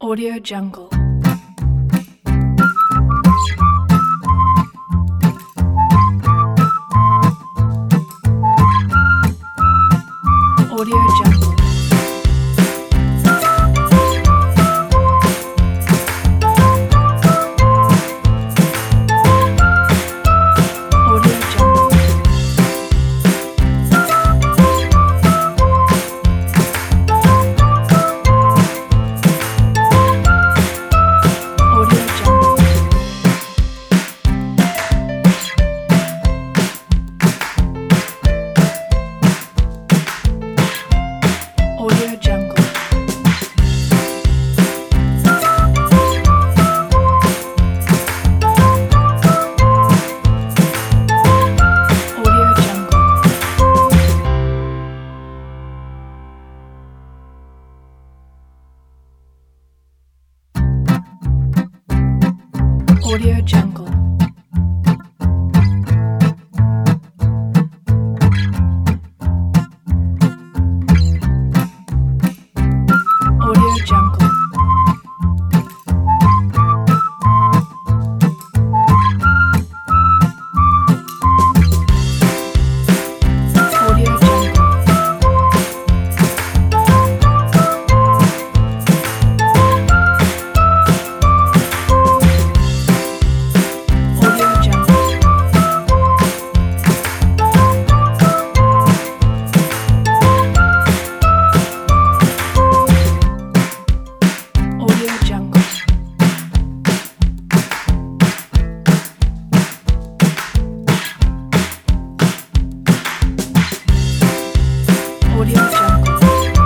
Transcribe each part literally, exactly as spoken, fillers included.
Audio Jungle. Audio Jungle. Audio Jungle. Audio Jungle. Audio Jungle. Audio Jungle. Audio Jungle. Audio Jungle. Audio Jungle. Audio Jungle. Audio Jungle. Audio Jungle.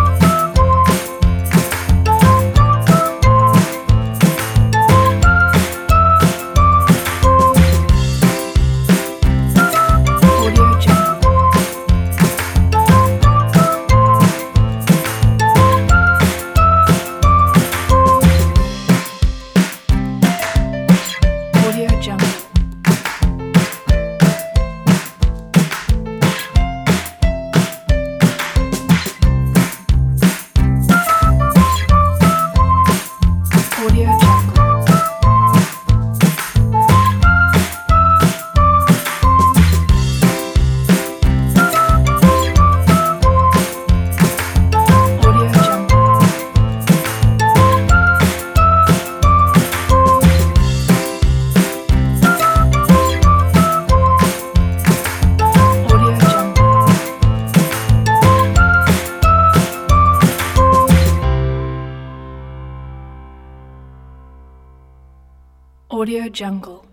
Audio Jungle. Audio Jungle. Audio Jungle. Audio Jungle. Audio Jungle. Audio Jungle.